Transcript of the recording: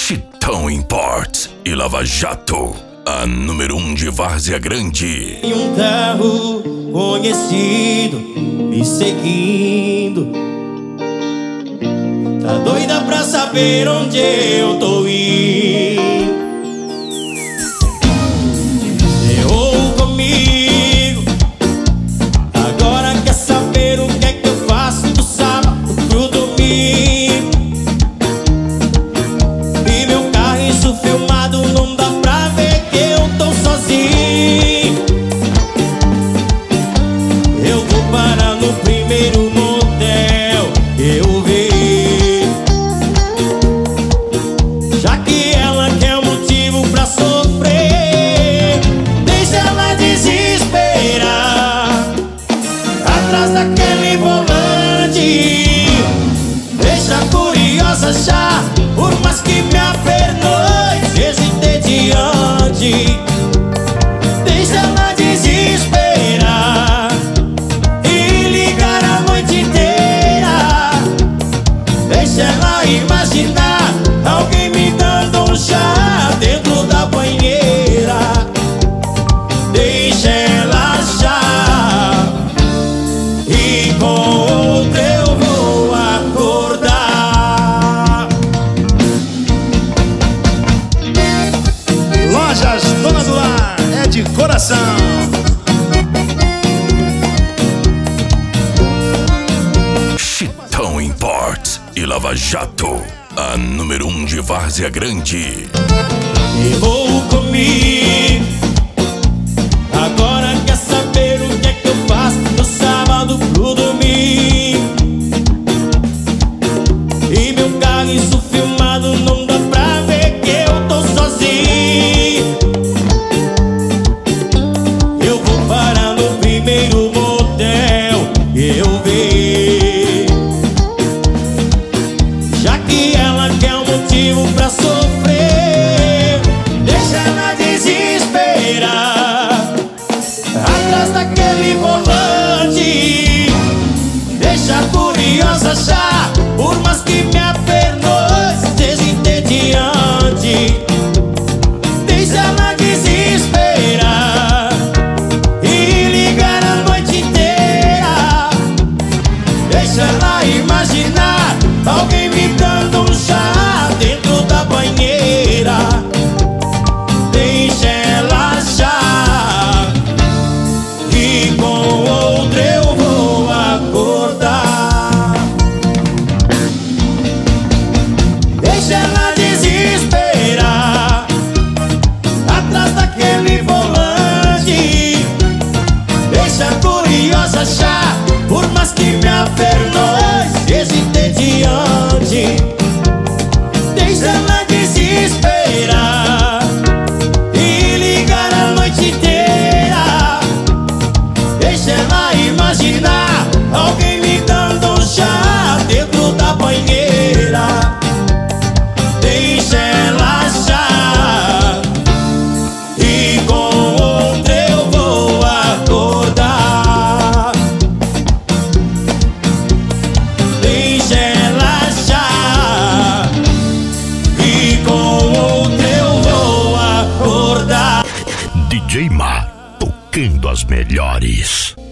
Chitão Imports e Lava Jato, a número 1 de Várzea Grande. Em um carro conhecido me seguindo, tá doida pra saber onde eu tô indo. Errou comigo, agora quer saber o que é que eu faço do sábado pro domingo. E meu carro isso filmado, não dá pra ver que eu tô sozinho. Eu vou parar no primeiro motel que eu vi, já que ela quer motivo pra sofrer. Deixa ela desesperar atrás daquele volante. Deixa a curiosa já, por mais que me apernoe, seja entediante. Deixa ela desesperar e ligar a noite inteira. Deixa ela imaginar alguém me dando um chá dentro da banheira. Deixa ela achar e com outra eu vou acordar. Lojas Dona do Lar é de coração. Chitão Imports e Lava Jato, a número 1 de Várzea Grande. Errou comigo, agora quer saber o que é que eu faço do sábado pro domingo. E meu carro isso filmado, não dá pra ver que eu tô sozinho. Eu vou parar no primeiro motel que eu vi, já que ela quer um motivo pra sofrer. Deixa ela desesperar atrás daquele volante. Deixa a curiosa achar, por mais que me apernoe, seja entediante. Deixa ela desesperar e ligar a noite inteira. Deixa ela imaginar alguém me dando um chá dentro da banheira. Deixa ela achar e com outra eu vou acordar. Deixa ela desesperar atrás daquele volante. Deixa a curiosa achar, por mais que me apernoe, seja entediante. Deixa ela desesperar e ligar a noite inteira. Deixa ela imaginar alguém me dando um chá dentro da banheira. Deixa ela achar e com outra eu vou acordar. Deixa ela achar e com outra eu vou acordar. DJ Ma, tocando as melhores.